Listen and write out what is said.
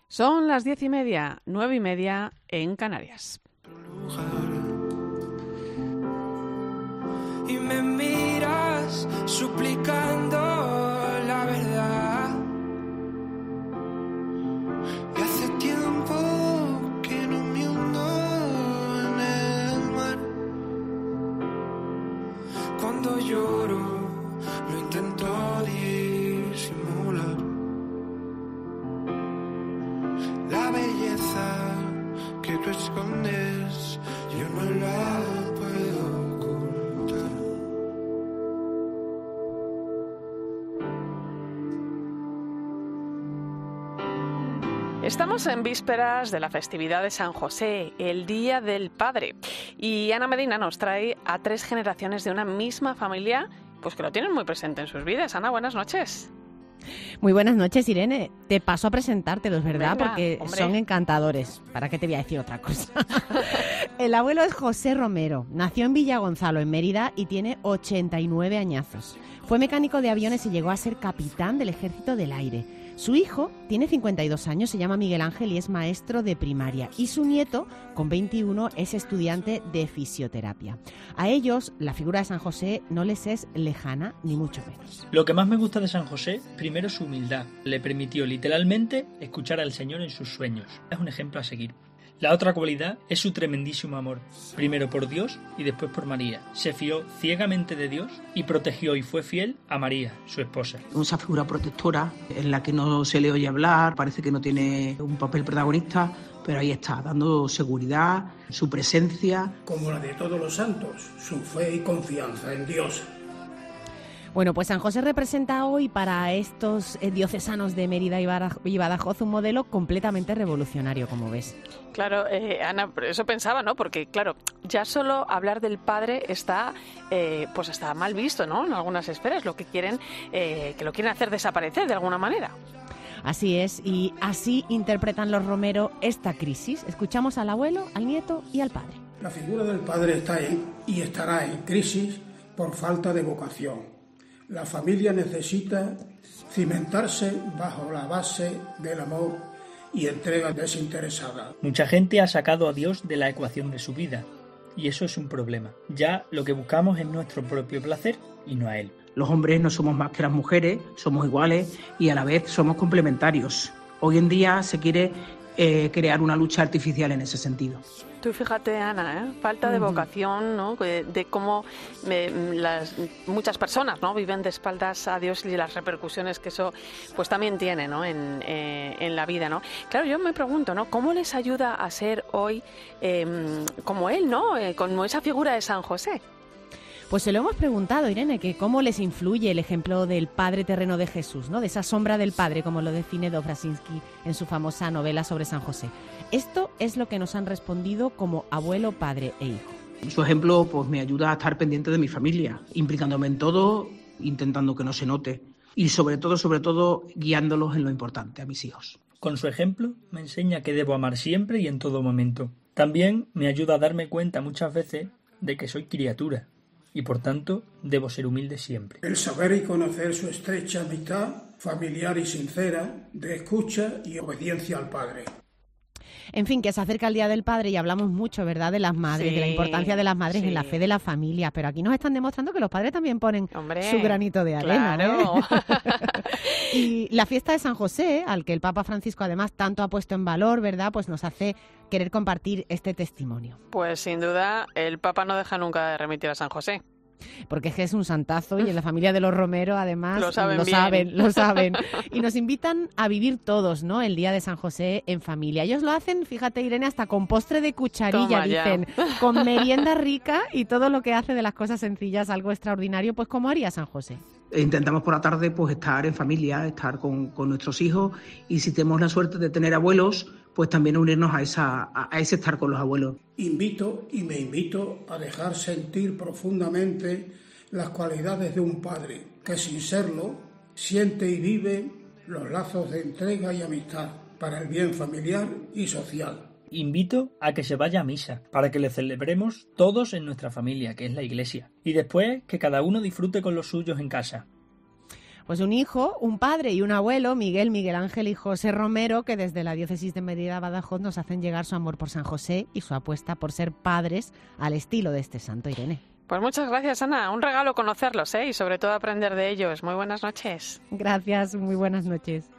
Son las 10:30, 9:30 en Canarias. Y me miras suplicando la verdad. Y hace tiempo que no me hundo en el mar. Cuando lloro lo intento disimular. La belleza que tú escondes yo no la puedo ocultar. Estamos en vísperas de la festividad de San José, el Día del Padre. Y Ana Medina nos trae a 3 generaciones de una misma familia, pues que lo tienen muy presente en sus vidas. Ana, buenas noches. Muy buenas noches, Irene. Te paso a presentártelos, ¿verdad? Venga, porque hombre. son encantadores. ¿Para qué te voy a decir otra cosa? El abuelo es José Romero. Nació en Villagonzalo, en Mérida, y tiene 89 añazos. Fue mecánico de aviones y llegó a ser capitán del Ejército del Aire. Su hijo tiene 52 años, se llama Miguel Ángel y es maestro de primaria. Y su nieto, con 21, es estudiante de fisioterapia. A ellos, la figura de San José no les es lejana, ni mucho menos. Lo que más me gusta de San José, primero su humildad. Le permitió literalmente escuchar al Señor en sus sueños. Es un ejemplo a seguir. La otra cualidad es su tremendísimo amor, primero por Dios y después por María. Se fió ciegamente de Dios y protegió y fue fiel a María, su esposa. Esa figura protectora en la que no se le oye hablar, parece que no tiene un papel protagonista, pero ahí está, dando seguridad, su presencia. Como la de todos los santos, su fe y confianza en Dios. Bueno, pues San José representa hoy para estos diocesanos de Mérida y Badajoz un modelo completamente revolucionario, como ves. Claro, Ana, eso pensaba, ¿no? Porque, claro, ya solo hablar del padre está mal visto, ¿no? En algunas esferas, que lo quieren hacer desaparecer de alguna manera. Así es, y así interpretan los Romero esta crisis. Escuchamos al abuelo, al nieto y al padre. La figura del padre está y estará en crisis por falta de vocación. La familia necesita cimentarse bajo la base del amor y entrega desinteresada. Mucha gente ha sacado a Dios de la ecuación de su vida, y eso es un problema. Ya lo que buscamos es nuestro propio placer y no a Él. Los hombres no somos más que las mujeres, somos iguales y a la vez somos complementarios. Hoy en día se quiere crear una lucha artificial en ese sentido. Tú fíjate, Ana, falta de vocación, ¿no? De cómo muchas personas, ¿no? Viven de espaldas a Dios y las repercusiones que eso pues también tiene, ¿no? en la vida, ¿no? Claro, yo me pregunto, ¿no? ¿Cómo les ayuda a ser hoy como él, ¿no? Como esa figura de San José. Pues se lo hemos preguntado, Irene, que cómo les influye el ejemplo del Padre terreno de Jesús, ¿no? De esa sombra del Padre, como lo define Dobrasinski en su famosa novela sobre San José. Esto es lo que nos han respondido como abuelo, padre e hijo. Su ejemplo pues me ayuda a estar pendiente de mi familia, implicándome en todo, intentando que no se note y sobre todo, guiándolos en lo importante a mis hijos. Con su ejemplo me enseña que debo amar siempre y en todo momento. También me ayuda a darme cuenta muchas veces de que soy criatura. Y por tanto, debo ser humilde siempre. El saber y conocer su estrecha amistad, familiar y sincera, de escucha y obediencia al Padre. En fin, que se acerca el Día del Padre y hablamos mucho, ¿verdad?, de las madres, de la importancia de las madres en la fe de la familia. Pero aquí nos están demostrando que los padres también ponen su granito de arena. Claro. Y la fiesta de San José, al que el Papa Francisco además tanto ha puesto en valor, ¿verdad?, pues nos hace querer compartir este testimonio. Pues sin duda, el Papa no deja nunca de remitir a San José. Porque es un santazo y en la familia de los Romero además lo saben. Y nos invitan a vivir todos, ¿no?, el Día de San José en familia. Ellos lo hacen, fíjate, Irene, hasta con postre de cucharilla, dicen, con merienda rica y todo lo que hace de las cosas sencillas algo extraordinario, pues como haría San José. Intentamos por la tarde pues estar en familia, estar con nuestros hijos y si tenemos la suerte de tener abuelos, pues también unirnos a ese estar con los abuelos. Invito y me invito a dejar sentir profundamente las cualidades de un padre que sin serlo siente y vive los lazos de entrega y amistad para el bien familiar y social. Invito a que se vaya a misa, para que le celebremos todos en nuestra familia, que es la Iglesia, y después que cada uno disfrute con los suyos en casa. Pues un hijo, un padre y un abuelo, Miguel, Miguel Ángel y José Romero, que desde la diócesis de Mérida-Badajoz nos hacen llegar su amor por San José y su apuesta por ser padres al estilo de este santo, Irene. Pues muchas gracias, Ana. Un regalo conocerlos, y sobre todo aprender de ellos. Muy buenas noches. Gracias, muy buenas noches.